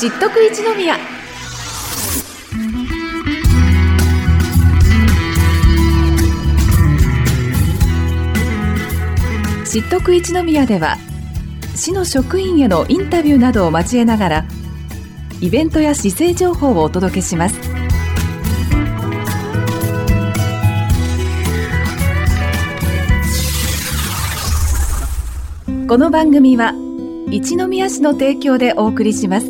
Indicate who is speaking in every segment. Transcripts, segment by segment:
Speaker 1: 知っとく一宮。知っとく一宮では、市の職員へのインタビューなどを交えながら、イベントや市政情報をお届けします。この番組は一宮市の提供でお送りします。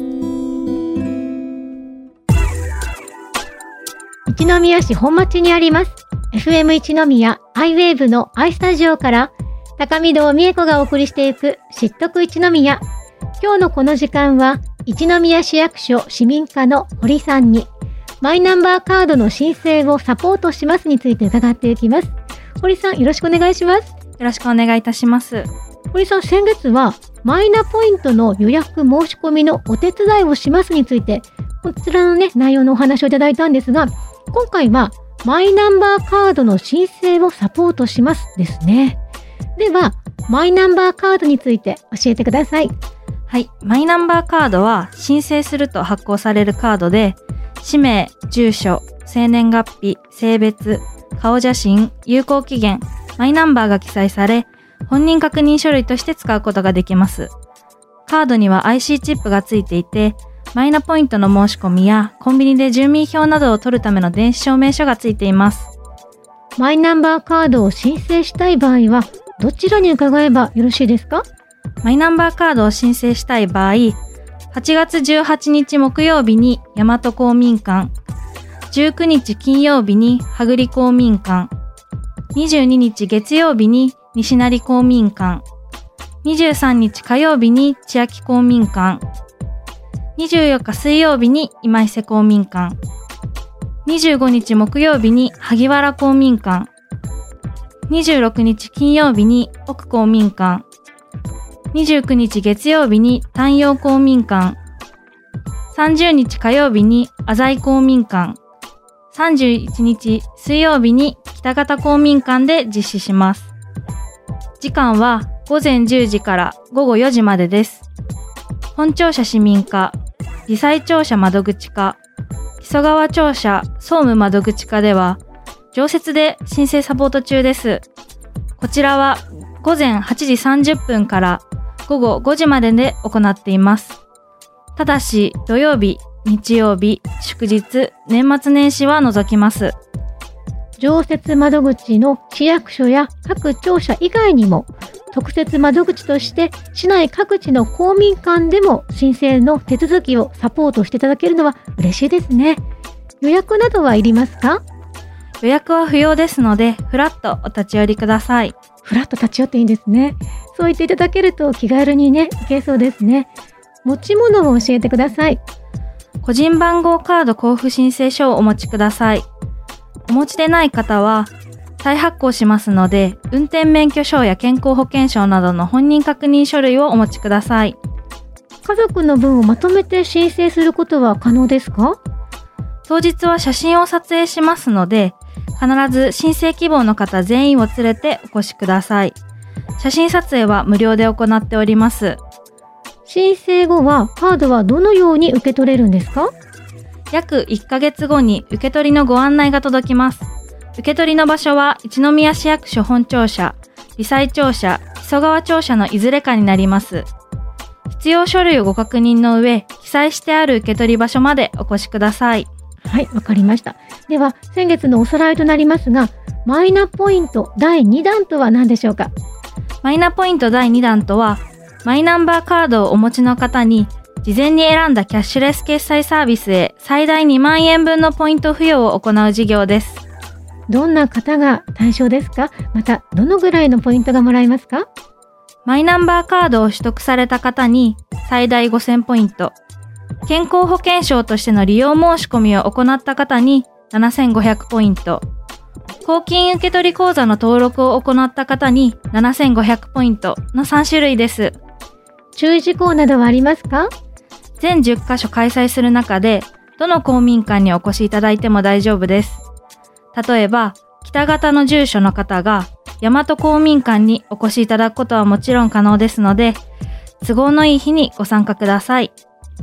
Speaker 2: 一宮市本町にあります FM 一宮アイウェーブのアイスタジオから高見堂美恵子がお送りしていく知っとく一宮。今日のこの時間は一宮市役所市民課の堀さんにマイナンバーカードの申請をサポートしますについて伺っていきます。堀さん、よろしくお願いします。
Speaker 3: よろしくお願いいたします。
Speaker 2: 堀さん、先月はマイナポイントの予約申し込みのお手伝いをしますについて、こちらの内容のお話をいただいたんですが、今回はマイナンバーカードの申請をサポートしますですね。では、マイナンバーカードについて教えてください。
Speaker 3: はい、マイナンバーカードは申請すると発行されるカードで、氏名、住所、生年月日、性別、顔写真、有効期限、マイナンバーが記載され、本人確認書類として使うことができます。カードには IC チップがついていて、マイナポイントの申し込みやコンビニで住民票などを取るための電子証明書がついています。
Speaker 2: マイナンバーカードを申請したい場合は、どちらに伺えばよろしいですか？
Speaker 3: マイナンバーカードを申請したい場合、8月18日木曜日に大和公民館、19日金曜日に羽栗公民館、22日月曜日に西成公民館、23日火曜日に千秋公民館、24日水曜日に今伊勢公民館、25日木曜日に萩原公民館、26日金曜日に奥公民館、29日月曜日に丹陽公民館、30日火曜日に浅井公民館、31日水曜日に北方公民館で実施します。時間は午前10時から午後4時までです。本庁舎市民課、罹災庁舎窓口課、木曽川庁舎総務窓口課では、常設で申請サポート中です。こちらは午前8時30分から午後5時までで行っています。ただし、土曜日、日曜日、祝日、年末年始は除きます。
Speaker 2: 常設窓口の市役所や各庁舎以外にも、特設窓口として市内各地の公民館でも申請の手続きをサポートしていただけるのは嬉しいですね。予約などはいりますか？
Speaker 3: 予約は不要ですので、ふらっとお立ち寄りください。
Speaker 2: ふらっと立ち寄っていいんですね。そう言っていただけると気軽に行けそうですね。持ち物を教えてください。
Speaker 3: 個人番号カード交付申請書をお持ちください。お持ちでない方は再発行しますので、運転免許証や健康保険証などの本人確認書類をお持ちください。
Speaker 2: 家族の分をまとめて申請することは可能ですか？
Speaker 3: 当日は写真を撮影しますので、必ず申請希望の方全員を連れてお越しください。写真撮影は無料で行っております。
Speaker 2: 申請後はカードはどのように受け取れるんですか？
Speaker 3: 約1ヶ月後に受け取りのご案内が届きます。受け取りの場所は一宮市役所本庁舎、罹災庁舎、木曽川庁舎のいずれかになります。必要書類をご確認の上、記載してある受け取り場所までお越しください。
Speaker 2: はい、わかりました。では、先月のおさらいとなりますが、マイナポイント第2弾とは何でしょうか？
Speaker 3: マイナポイント第2弾とは、マイナンバーカードをお持ちの方に、事前に選んだキャッシュレス決済サービスへ最大2万円分のポイント付与を行う事業です。
Speaker 2: どんな方が対象ですか？また、どのぐらいのポイントがもらえますか？
Speaker 3: マイナンバーカードを取得された方に最大5000ポイント、健康保険証としての利用申し込みを行った方に7500ポイント、公金受取口座の登録を行った方に7500ポイントの3種類です。
Speaker 2: 注意事項などはありますか？
Speaker 3: 全10カ所開催する中で、どの公民館にお越しいただいても大丈夫です。例えば、北方の住所の方が大和公民館にお越しいただくことはもちろん可能ですので、都合のいい日にご参加ください。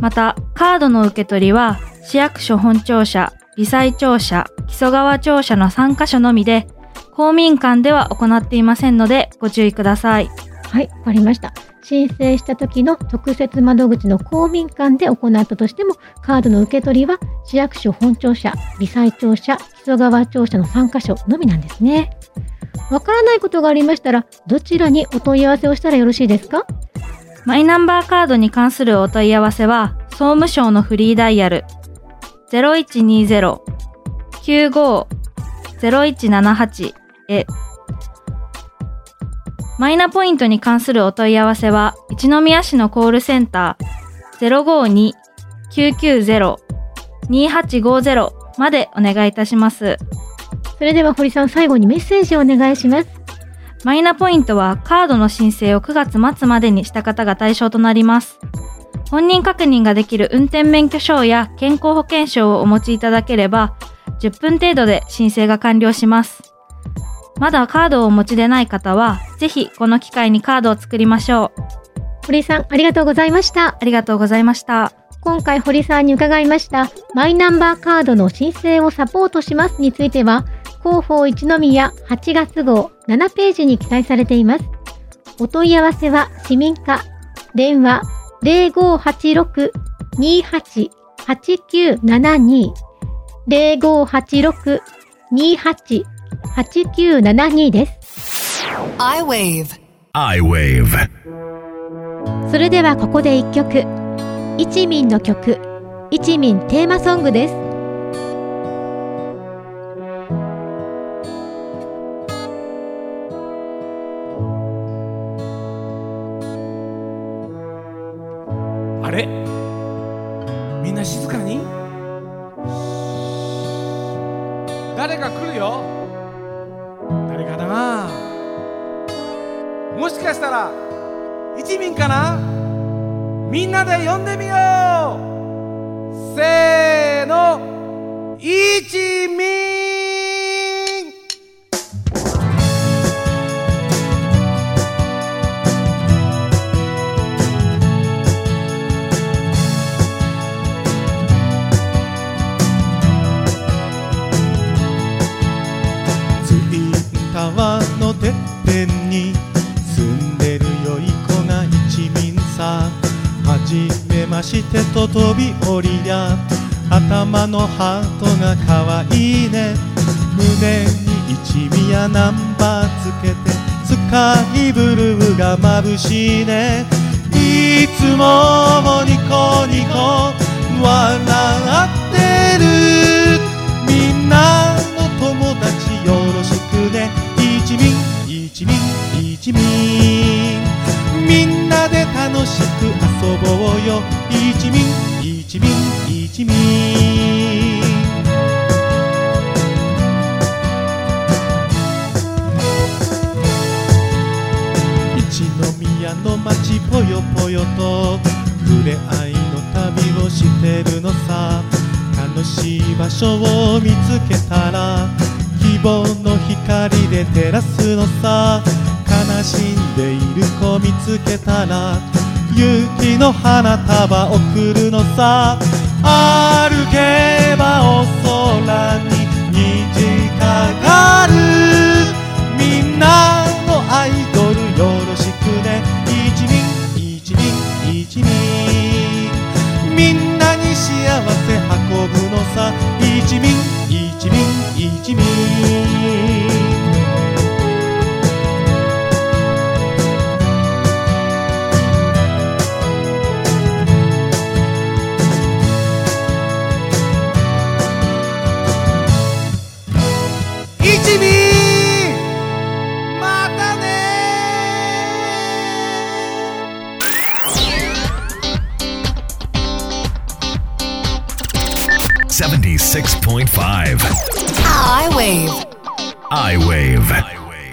Speaker 3: また、カードの受け取りは、市役所本庁舎、微細庁舎、木曽川庁舎の3カ所のみで、公民館では行っていませんので、ご注意ください。
Speaker 2: はい、わかりました。申請した時の特設窓口の公民館で行ったとしても、カードの受け取りは市役所本庁舎、微細庁舎、木曽川庁舎の3カ所のみなんですね。わからないことがありましたら、どちらにお問い合わせをしたらよろしいですか？
Speaker 3: マイナンバーカードに関するお問い合わせは、総務省のフリーダイヤル 0120-95-0178 へ。マイナポイントに関するお問い合わせは、一宮市のコールセンター 052-990-2850 までお願いいたします。
Speaker 2: それでは堀さん、最後にメッセージをお願いします。
Speaker 3: マイナポイントはカードの申請を9月末までにした方が対象となります。本人確認ができる運転免許証や健康保険証をお持ちいただければ、10分程度で申請が完了します。まだカードをお持ちでない方は、ぜひこの機会にカードを作りましょう。
Speaker 2: 堀さん、ありがとうございました。
Speaker 3: ありがとうございました。
Speaker 2: 今回堀さんに伺いましたマイナンバーカードの申請をサポートしますについては、広報一宮8月号7ページに記載されています。お問い合わせは市民課、電話 0586-28-8972 0586-28-8972 です。
Speaker 4: iWave。
Speaker 2: それではここで一曲、一民の曲、一民テーマソングです。
Speaker 5: あれ、みんな静かに。誰か来るよ。誰かな。もしかしたら一民かな。みんなで呼んでみよう。せーの、一民。
Speaker 6: 川のてっぺんに住んでるよい子が一民さ。はじめましてと飛び降りや、頭のハートがかわいいね。胸に一宮ナンバーつけて、スカイブルーが眩しいね。いつもニコニコ笑ってる。みんなの友達よろしくね。一民一民一民、みんなで楽しく遊ぼうよ。一民一民一民。一宮の街ぽよぽよと触れ合いの旅をしてるのさ。楽しい場所を見つけたら希望の光で照らすのさ。悲しんでいる子見つけたら勇気の花束贈るのさ。歩けばお空に虹かかる。みんなのアイドルよろしくね。一民一民一民、みんなに幸せ運ぶのさ。一民一民一民。一民、またね。
Speaker 4: 76.5
Speaker 7: iWave。
Speaker 4: iWave。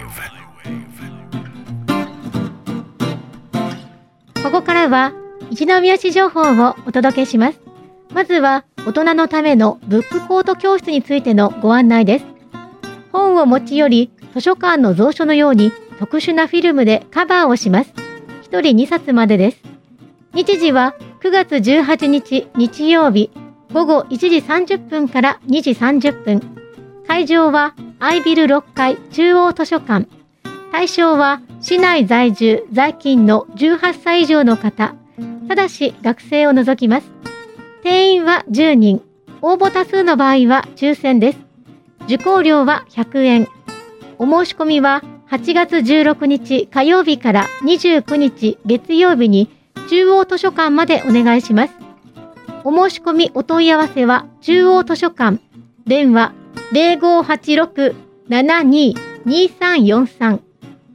Speaker 2: ここからは一宮市情報をお届けします。まずは大人のためのブックコート教室についてのご案内です。本を持ち寄り図書館の蔵書のように特殊なフィルムでカバーをします。1人2冊までです。日時は9 9月18日日曜日午後1時30分から2時30分。会場はアイビル6階中央図書館。対象は市内在住在勤の18歳以上の方。ただし学生を除きます。定員は10人。応募多数の場合は抽選です。受講料は100円。お申し込みは8月16日火曜日から29日月曜日に中央図書館までお願いします。お申し込みお問い合わせは中央図書館。電話 0586-72-2343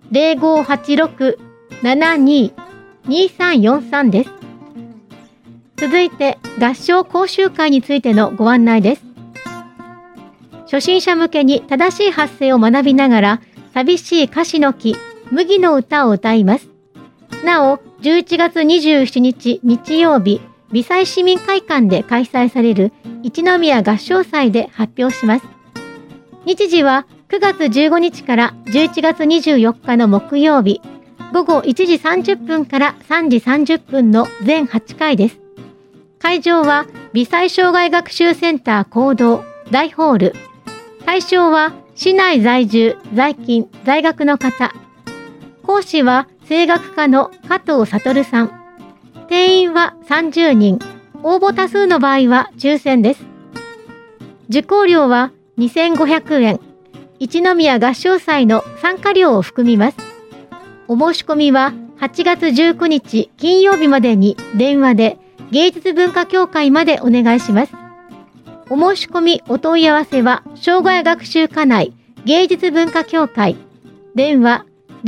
Speaker 2: 0586-72-2343 です。続いて合唱講習会についてのご案内です。初心者向けに正しい発声を学びながら寂しい歌詞の木、麦の歌を歌います。なお、11月27日日曜日、美西市民会館で開催される一宮合唱祭で発表します。日時は9月15日から11月24日の木曜日、午後1時30分から3時30分の全8回です。会場は美西障害学習センター講堂大ホール。対象は市内在住、在勤、在学の方。講師は声楽家の加藤悟さん。定員は30人。応募多数の場合は抽選です。受講料は2500円。一宮合唱祭の参加料を含みます。お申し込みは8月19日金曜日までに電話で芸術文化協会までお願いします。お申し込みお問い合わせは障害学習課内芸術文化協会。電話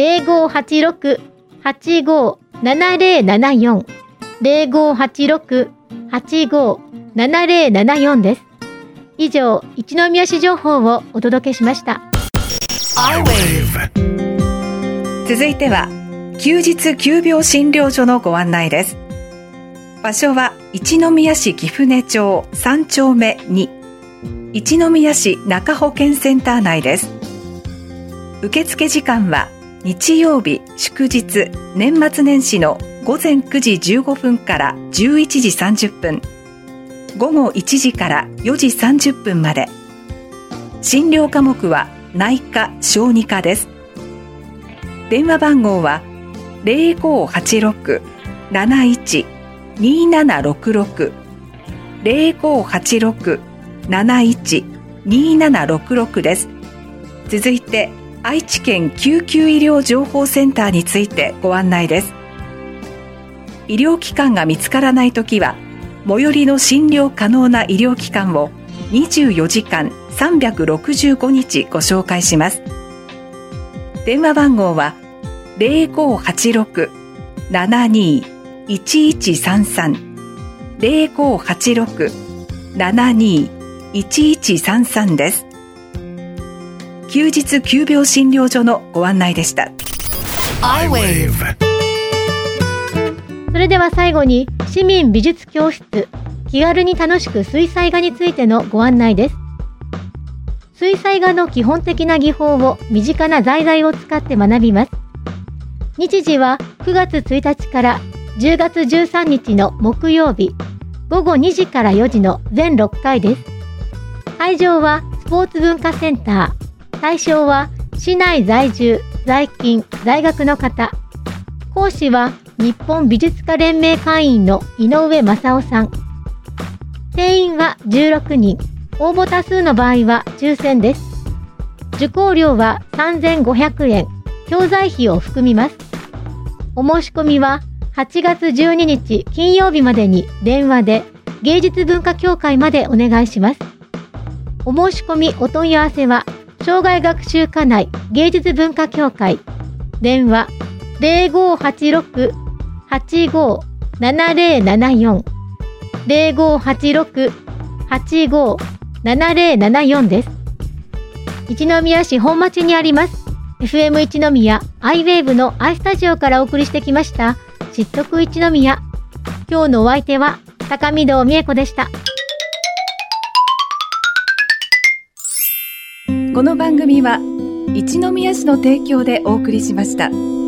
Speaker 2: 0586-857074 0586-857074 です。以上、一宮市情報をお届けしました。
Speaker 1: 続いては休日急病診療所のご案内です。場所は一宮市貴船町3丁目2、一宮市中保健センター内です。受付時間は日曜日、祝日、年末年始の午前9時15分から11時30分、午後1時から4時30分まで。診療科目は内科・小児科です。電話番号は 0586-71-2766 0586-71-2766 です。続いて愛知県救急医療情報センターについてご案内です。医療機関が見つからないときは最寄りの診療可能な医療機関を24時間365日ご紹介します。電話番号は 0586-72-1133 0586-72-1133 です。休日急病診療所のご案内でした。
Speaker 2: それでは最後に市民美術教室、気軽に楽しく水彩画についてのご案内です。水彩画の基本的な技法を身近な材材を使って学びます。日時は9月1日から10月13日の木曜日、午後2時から4時の全6回です。会場はスポーツ文化センター。対象は市内在住、在勤、在学の方。講師は日本美術家連盟会員の井上正夫さん。定員は16人。応募多数の場合は抽選です。受講料は3500円。教材費を含みます。お申し込みは8月12日金曜日までに電話で芸術文化協会までお願いします。お申し込みお問い合わせは障害学習課内芸術文化協会。電話 0586-857074 0586-857074 です。一宮市本町にあります FM 一宮アイウェーブのアイスタジオからお送りしてきました知得一宮。今日のお相手は高見堂美恵子でした。
Speaker 1: この番組は一宮市の提供でお送りしました。